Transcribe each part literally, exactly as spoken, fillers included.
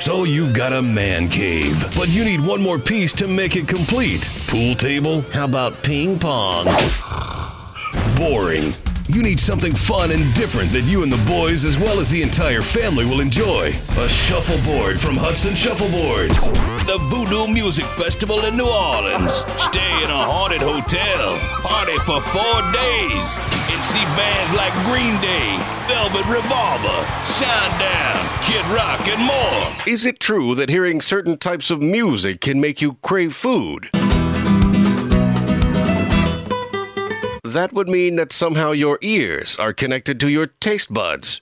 So you've got a man cave, but you need one more piece to make it complete. Pool table? How about ping pong? Boring. You need something fun and different that you and the boys as well as the entire family will enjoy. A shuffleboard from Hudson Shuffleboards. The Voodoo Music Festival in New Orleans. Stay in a haunted hotel. Party for four days. And see bands like Green Day, Velvet Revolver, Shinedown, Kid Rock, and more. Is it true that hearing certain types of music can make you crave food? That would mean that somehow your ears are connected to your taste buds.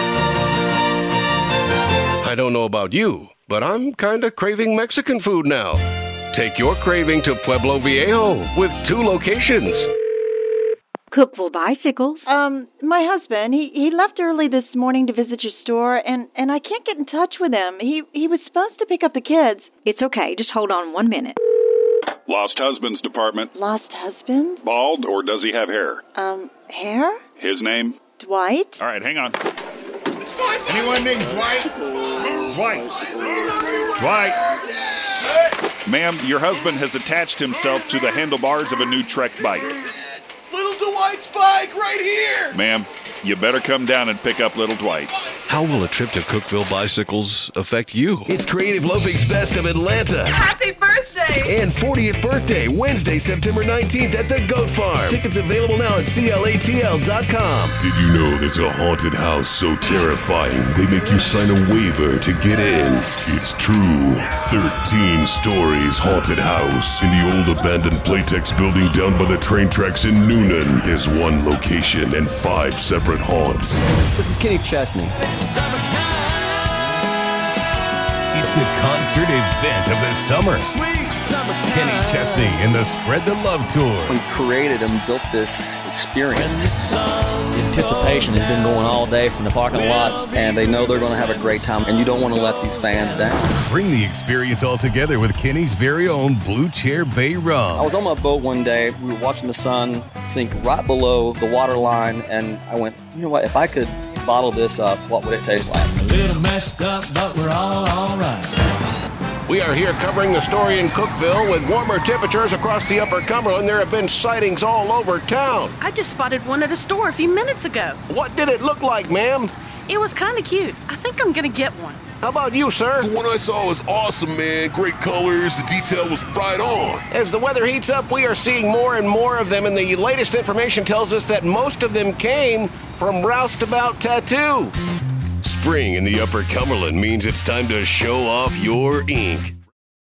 I don't know about you, but I'm kinda craving Mexican food now. Take your craving to Pueblo Viejo with two locations. Cookville Bicycles. Um, my husband, he, he left early this morning to visit your store, and, and I can't get in touch with him. He, he was supposed to pick up the kids. It's okay, just hold on one minute. Lost Husbands Department. Lost husband? Bald, or does he have hair? Um, hair? His name? Dwight? All right, hang on. Anyone named Dwight? Dwight. Dwight. Ma'am, your husband has attached himself to the handlebars of a new Trek bike. Little Dwight's bike right here! Ma'am, you better come down and pick up little Dwight. How will a trip to Cookville Bicycles affect you? It's Creative Loafing's Best of Atlanta. Happy birthday! And fortieth birthday, Wednesday, September nineteenth at the Goat Farm. Tickets available now at C L A T L dot com. Did you know there's a haunted house so terrifying they make you sign a waiver to get in? It's true. thirteen stories haunted house in the old abandoned Playtex building down by the train tracks in Noonan. There's one location and five separate haunts. This is Kenny Chesney. It's the concert event of the summer. Kenny Chesney and the Spread the Love Tour. We created and built this experience. The anticipation has been going all day from the parking lots, and they know they're going to have a great time, and you don't want to let these fans down. Bring the experience all together with Kenny's very own Blue Chair Bay Rum. I was on my boat one day. We were watching the sun sink right below the water line, and I went, you know what, if I could bottle this up, what would it taste like? A little messed up, but we're all all right. We are here covering the story in Cookville. With warmer temperatures across the Upper Cumberland, there have been sightings all over town. I just spotted one at a store a few minutes ago. What did it look like, ma'am? It was kind of cute. I think I'm going to get one. How about you, sir? The one I saw was awesome, man. Great colors. The detail was right on. As the weather heats up, we are seeing more and more of them, and the latest information tells us that most of them came from Roustabout Tattoo. Spring in the Upper Cumberland means it's time to show off your ink.